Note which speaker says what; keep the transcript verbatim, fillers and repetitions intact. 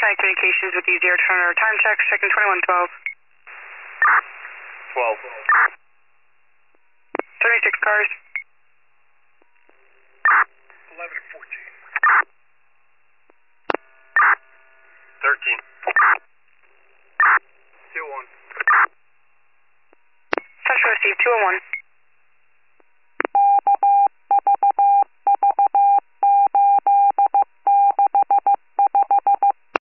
Speaker 1: County Communications with the zero turner time check, checking twenty-one twelve.
Speaker 2: twelve.
Speaker 1: seventy-six cars.